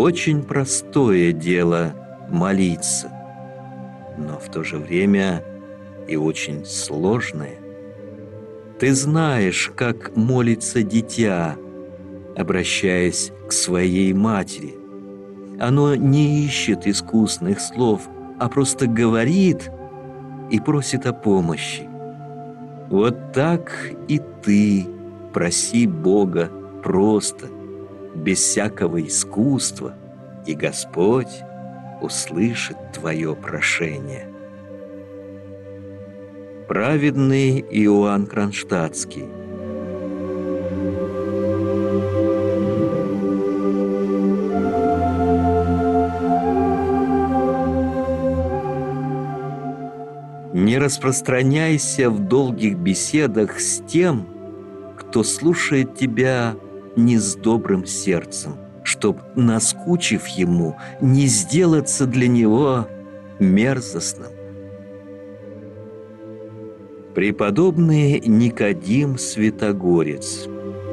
Очень простое дело молиться, но в то же время и очень сложное. Ты знаешь, как молится дитя, обращаясь к своей матери. Оно не ищет искусных слов, а просто говорит и просит о помощи. Вот так и ты проси Бога просто, без всякого искусства, и Господь услышит твое прошение. Праведный Иоанн Кронштадтский. Не распространяйся в долгих беседах с тем, кто слушает тебя не с добрым сердцем, чтоб, наскучив ему, не сделаться для него мерзостным. Преподобный Никодим Святогорец.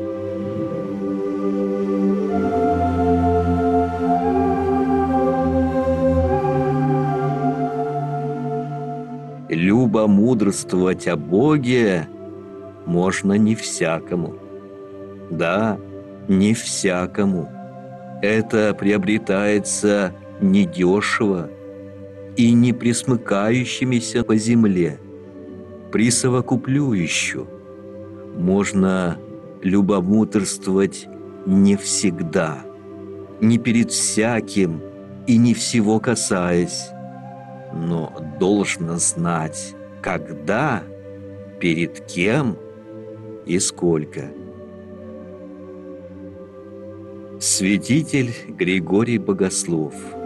Любомудрствовать о Боге можно не всякому. Да, не всякому. Это приобретается недешево и не присмыкающимися по земле. Присовокуплю можно любомудрствовать не всегда, не перед всяким и не всего касаясь, но должно знать, когда, перед кем и сколько. Святитель Григорий Богослов.